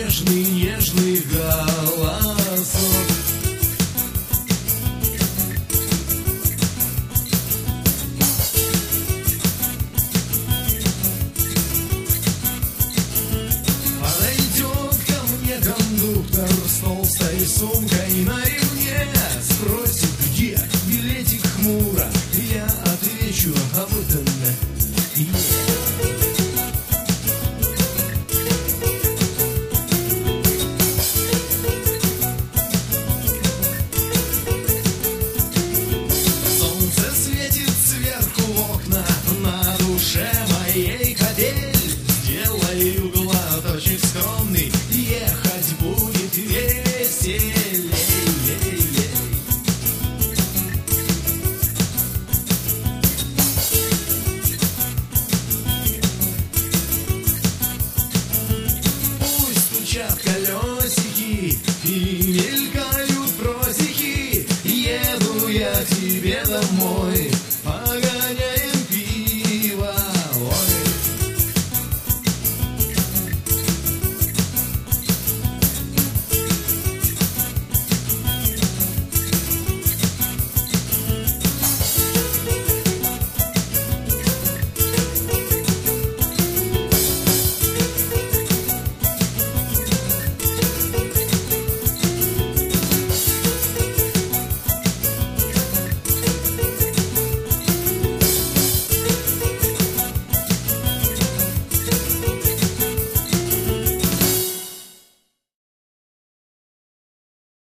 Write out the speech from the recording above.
нежный, нежный голосок. Подойдет ко мне кондуктор с толстой сумкой на ремне, спросит, где билетик, хмуро я отвечу, а вот он. Солнце светит сверху в окна, на душе моей капель. Сделаю глоточек скромный, ехать будет веселей. Пусть стучат